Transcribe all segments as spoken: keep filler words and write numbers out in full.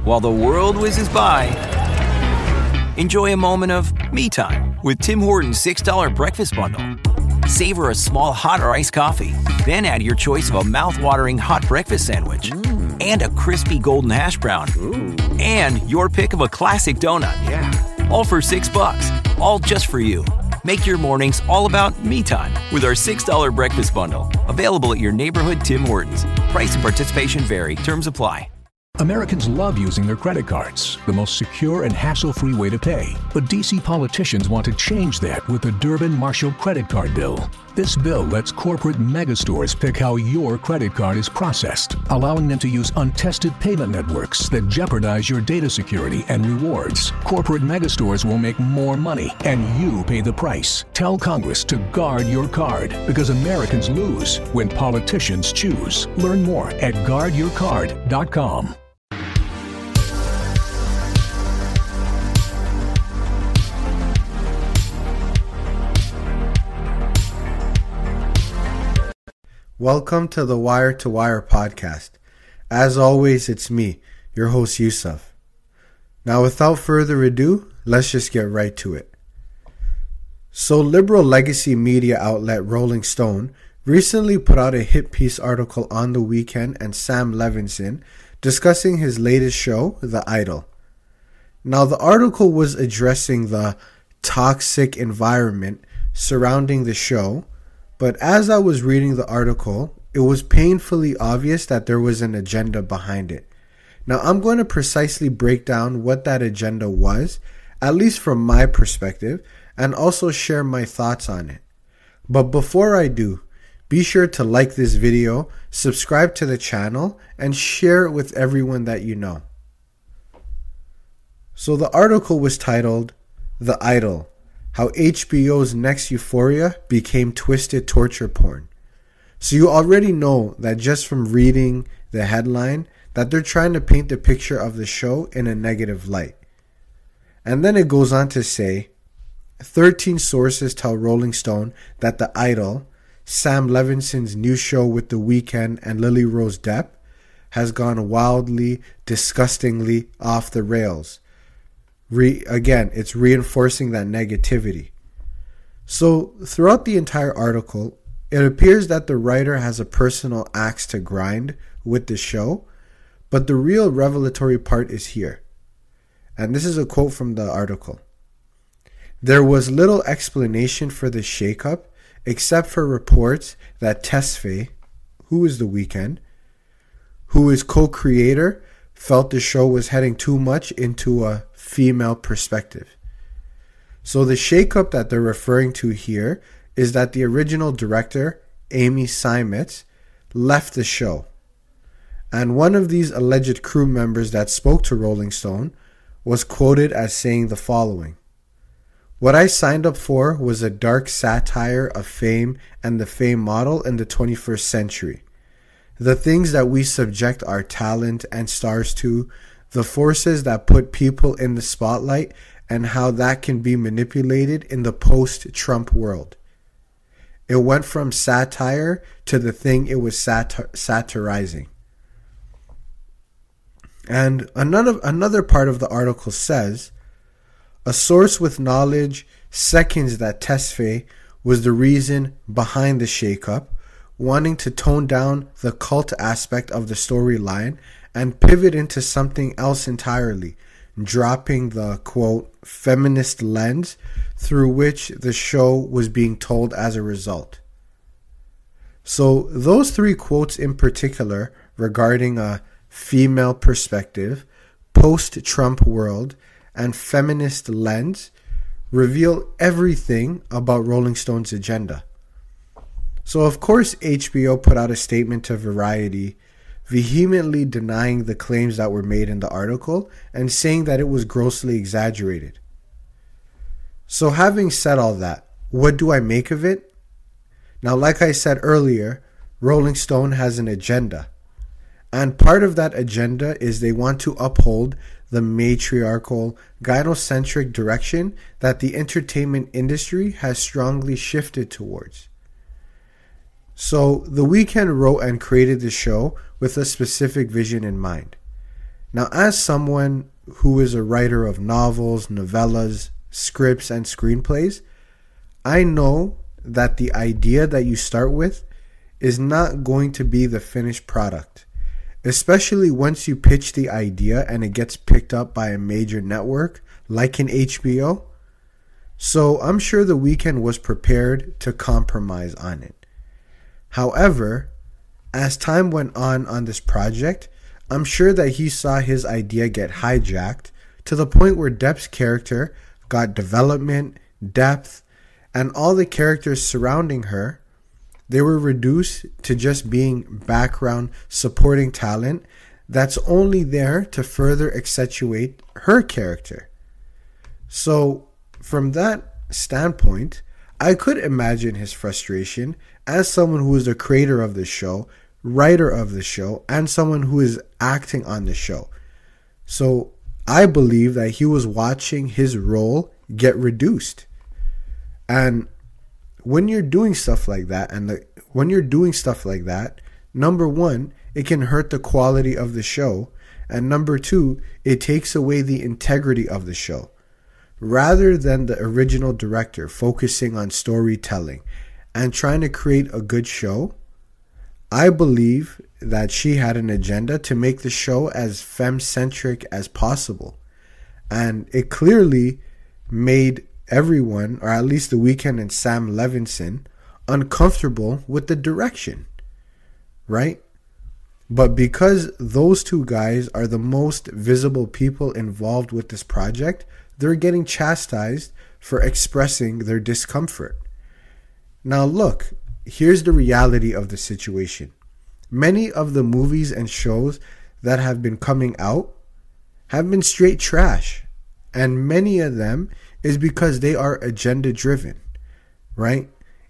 while the world whizzes by, enjoy a moment of me time with Tim Hortons six dollar breakfast bundle. Savor a small hot or iced coffee, then add your choice of a mouth-watering hot breakfast sandwich mm. and a crispy golden hash brown. Ooh. And your pick of a classic donut. Yeah. All for six bucks, all just for you. Make your mornings all about me time with our six dollar breakfast bundle. Available at your neighborhood Tim Hortons. Price and participation vary. Terms apply. Americans love using their credit cards, the most secure and hassle-free way to pay. But D C politicians want to change that with the Durbin-Marshall credit card bill. This bill lets corporate megastores pick how your credit card is processed, allowing them to use untested payment networks that jeopardize your data security and rewards. Corporate megastores will make more money, and you pay the price. Tell Congress to guard your card, because Americans lose when politicians choose. Learn more at guard your card dot com. Welcome to the Wire to Wire podcast. As always, it's me, your host Yusuf. Now, without further ado, let's just get right to it. So, liberal legacy media outlet Rolling Stone recently put out a hit piece article on The Weeknd and Sam Levinson discussing his latest show, The Idol. Now, the article was addressing the toxic environment surrounding the show, but as I was reading the article, it was painfully obvious that there was an agenda behind it. Now, I'm going to precisely break down what that agenda was, at least from my perspective, and also share my thoughts on it. But before I do, be sure to like this video, subscribe to the channel, and share it with everyone that you know. So the article was titled, The Idol: How H B O's next Euphoria became twisted torture porn. So you already know that just from reading the headline that they're trying to paint the picture of the show in a negative light. And then it goes on to say, thirteen sources tell Rolling Stone that The Idol, Sam Levinson's new show with The Weeknd and Lily Rose Depp, has gone wildly, disgustingly off the rails. Re- again, it's reinforcing that negativity. So, throughout the entire article, it appears that the writer has a personal axe to grind with the show, but the real revelatory part is here. And this is a quote from the article. There was little explanation for the shakeup, except for reports that Tesfaye, who is The Weeknd, who is co-creator, felt the show was heading too much into a female perspective. So the shakeup that they're referring to here is that the original director, Amy Seimetz, left the show. And one of these alleged crew members that spoke to Rolling Stone was quoted as saying the following: "What I signed up for was a dark satire of fame and the fame model in the twenty-first century. The things that we subject our talent and stars to, the forces that put people in the spotlight, and how that can be manipulated in the post-Trump world. It went from satire to the thing it was satir- satirizing." And another, another part of the article says, a source with knowledge seconds that Tesfaye was the reason behind the shakeup, wanting to tone down the cult aspect of the storyline and pivot into something else entirely, dropping the, quote, feminist lens through which the show was being told as a result. So those three quotes in particular regarding a female perspective, post-Trump world, and feminist lens reveal everything about Rolling Stone's agenda. So of course H B O put out a statement to Variety vehemently denying the claims that were made in the article and saying that it was grossly exaggerated. So having said all that, what do I make of it? Now, like I said earlier, Rolling Stone has an agenda. And part of that agenda is they want to uphold the matriarchal, gynocentric direction that the entertainment industry has strongly shifted towards. So, The Weeknd wrote and created the show with a specific vision in mind. Now, as someone who is a writer of novels, novellas, scripts, and screenplays, I know that the idea that you start with is not going to be the finished product, especially once you pitch the idea and it gets picked up by a major network like an H B O. So I'm sure The Weeknd was prepared to compromise on it. However, as time went on on this project, I'm sure that he saw his idea get hijacked to the point where Depp's character got development, depth, and all the characters surrounding her, they were reduced to just being background supporting talent that's only there to further accentuate her character. So from that standpoint, I could imagine his frustration as someone who is the creator of the show, writer of the show, and someone who is acting on the show. So I believe that he was watching his role get reduced. And when you're doing stuff like that, and the, when you're doing stuff like that, number one, it can hurt the quality of the show. And number two, it takes away the integrity of the show. Rather than the original director focusing on storytelling and trying to create a good show, I believe that she had an agenda to make the show as femme-centric as possible. And it clearly made everyone, or at least The Weeknd and Sam Levinson, uncomfortable with the direction, right? But because those two guys are the most visible people involved with this project, they're getting chastised for expressing their discomfort. Now look, here's the reality of the situation. Many of the movies and shows that have been coming out have been straight trash. And many of them is because they are agenda driven, right?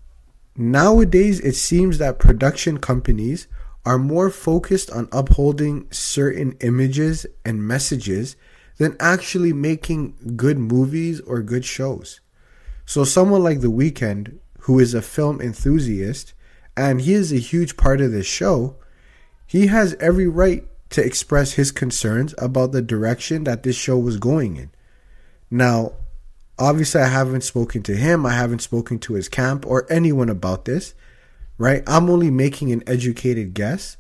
Nowadays, it seems that production companies are more focused on upholding certain images and messages than actually making good movies or good shows. So someone like The Weeknd, who is a film enthusiast, and he is a huge part of this show, he has every right to express his concerns about the direction that this show was going in. Now, obviously I haven't spoken to him, I haven't spoken to his camp or anyone about this, right? I'm only making an educated guess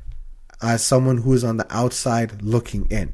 as someone who is on the outside looking in.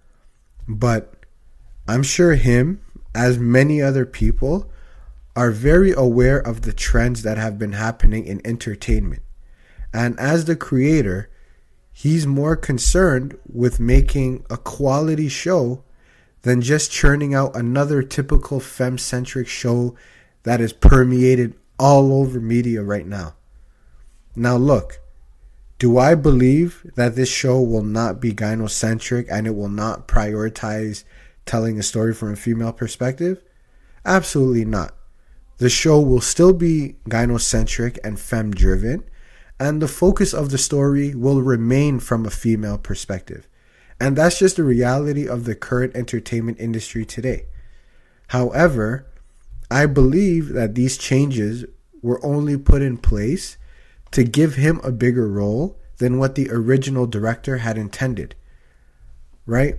But I'm sure him, as many other people, are very aware of the trends that have been happening in entertainment. And as the creator, he's more concerned with making a quality show than just churning out another typical femme-centric show that is permeated all over media right now. Now look, do I believe that this show will not be gynocentric and it will not prioritize telling a story from a female perspective? Absolutely not. The show will still be gynocentric and femme-driven, and the focus of the story will remain from a female perspective. And that's just the reality of the current entertainment industry today. However, I believe that these changes were only put in place to give him a bigger role than what the original director had intended, right?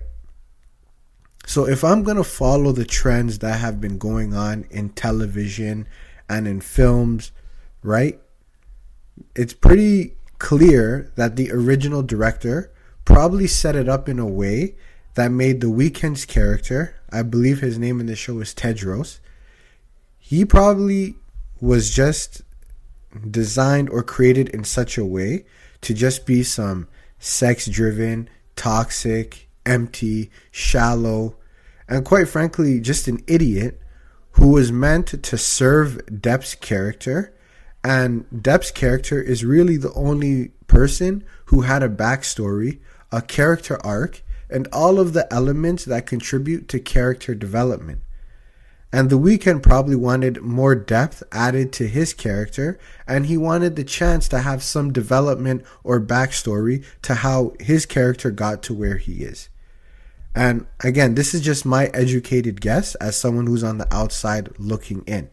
So if I'm going to follow the trends that have been going on in television and in films, right, it's pretty clear that the original director probably set it up in a way that made The Weeknd's character, I believe his name in the show is Tedros, he probably was just designed or created in such a way to just be some sex-driven, toxic, empty, shallow, and quite frankly, just an idiot who was meant to serve Depp's character. And Depp's character is really the only person who had a backstory, a character arc, and all of the elements that contribute to character development. And The Weeknd probably wanted more depth added to his character, and he wanted the chance to have some development or backstory to how his character got to where he is. And again, this is just my educated guess as someone who's on the outside looking in.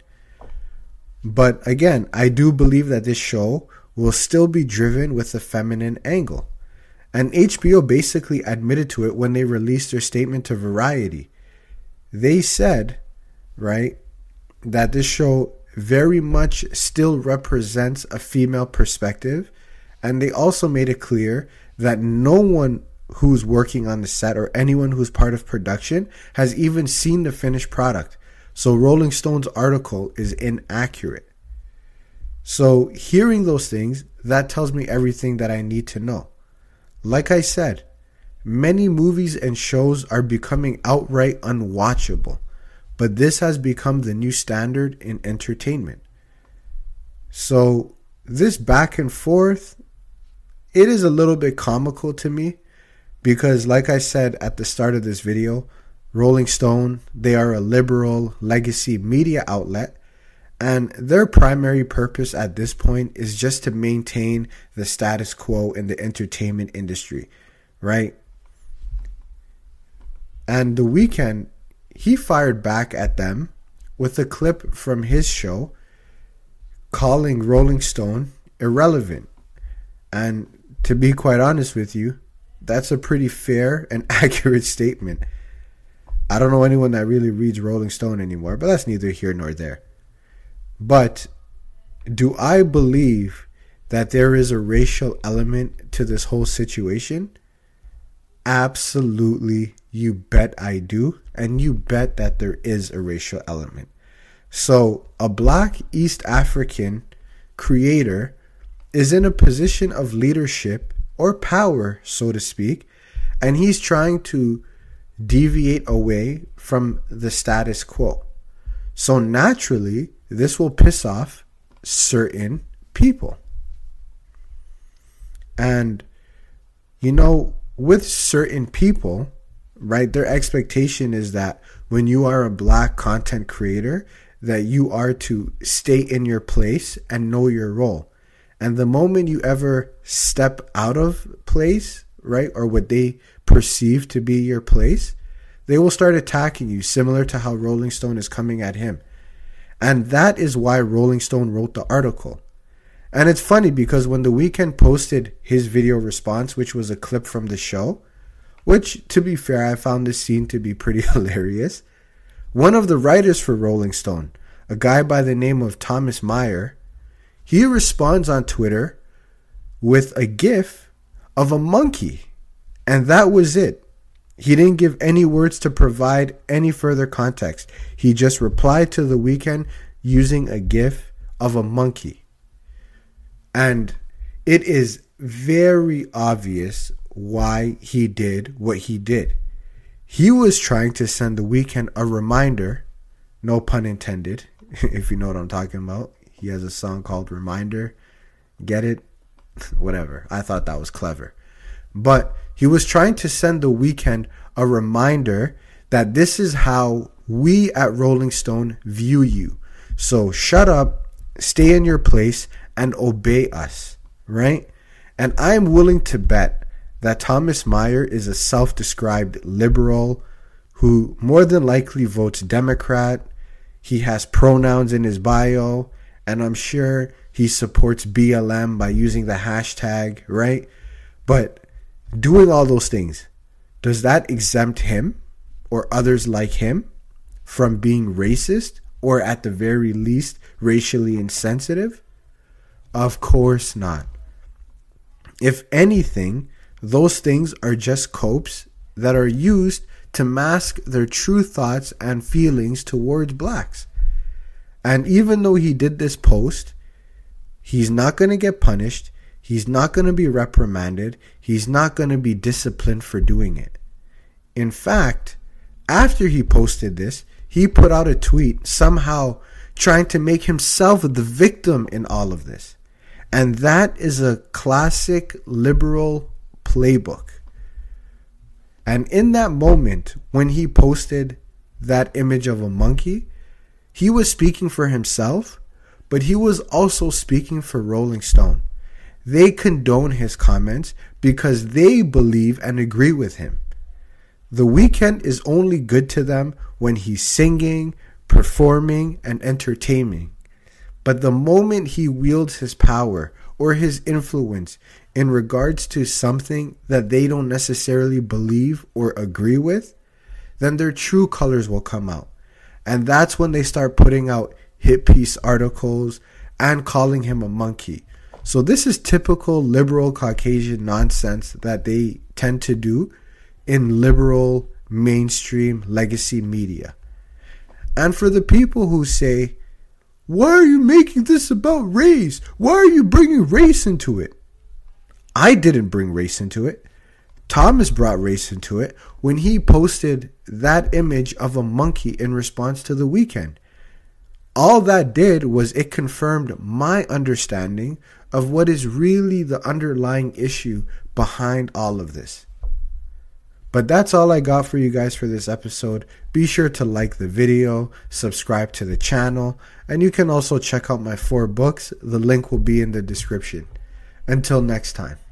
But again, I do believe that this show will still be driven with the feminine angle. And H B O basically admitted to it when they released their statement to Variety. They said, right, that this show very much still represents a female perspective. And they also made it clear that no one who's working on the set or anyone who's part of production has even seen the finished product. So Rolling Stone's article is inaccurate. So hearing those things, that tells me everything that I need to know. Like I said, many movies and shows are becoming outright unwatchable, but this has become the new standard in entertainment. So this back and forth, it is a little bit comical to me because, like I said at the start of this video, Rolling Stone, they are a liberal legacy media outlet, and their primary purpose at this point is just to maintain the status quo in the entertainment industry, right? And The Weeknd, he fired back at them with a clip from his show calling Rolling Stone irrelevant. And to be quite honest with you, that's a pretty fair and accurate statement. I don't know anyone that really reads Rolling Stone anymore, but that's neither here nor there. But do I believe that there is a racial element to this whole situation? Absolutely, you bet I do. And you bet that there is a racial element. So a black East African creator is in a position of leadership or power, so to speak, and he's trying to deviate away from the status quo. So naturally, this will piss off certain people. And, you know, with certain people, right, their expectation is that when you are a black content creator, that you are to stay in your place and know your role. And the moment you ever step out of place, right, or what they perceive to be your place, they will start attacking you, similar to how Rolling Stone is coming at him. And that is why Rolling Stone wrote the article. And it's funny because when The Weeknd posted his video response, which was a clip from the show, which, to be fair, I found this scene to be pretty hilarious, one of the writers for Rolling Stone, a guy by the name of Thomas Meyer, he responds on Twitter with a GIF of a monkey. And that was it. He didn't give any words to provide any further context. He just replied to The Weeknd using a GIF of a monkey. And it is very obvious why he did what he did. He was trying to send The Weeknd a reminder, no pun intended, if you know what I'm talking about. He has a song called Reminder. Get it? Whatever. I thought that was clever. But he was trying to send The Weeknd a reminder that this is how we at Rolling Stone view you. So shut up, stay in your place, and obey us, right? And I'm willing to bet that Thomas Meyer is a self-described liberal who more than likely votes Democrat. He has pronouns in his bio, and I'm sure he supports B L M by using the hashtag, right? But doing all those things, does that exempt him or others like him from being racist or at the very least racially insensitive? Of course not. If anything, those things are just copes that are used to mask their true thoughts and feelings towards blacks. And even though he did this post, he's not going to get punished. He's not going to be reprimanded. He's not going to be disciplined for doing it. In fact, after he posted this, he put out a tweet somehow trying to make himself the victim in all of this. And that is a classic liberal playbook. And in that moment, when he posted that image of a monkey, he was speaking for himself, but he was also speaking for Rolling Stone. They condone his comments because they believe and agree with him. The Weeknd is only good to them when he's singing, performing, and entertaining. But the moment he wields his power or his influence in regards to something that they don't necessarily believe or agree with, then their true colors will come out. And that's when they start putting out hit piece articles and calling him a monkey. So this is typical liberal Caucasian nonsense that they tend to do in liberal mainstream legacy media. And for the people who say, why are you making this about race? Why are you bringing race into it? I didn't bring race into it. Thomas brought race into it when he posted that image of a monkey in response to The Weeknd. All that did was it confirmed my understanding of what is really the underlying issue behind all of this. But that's all I got for you guys for this episode. Be sure to like the video, subscribe to the channel, and you can also check out my four books. The link will be in the description. Until next time.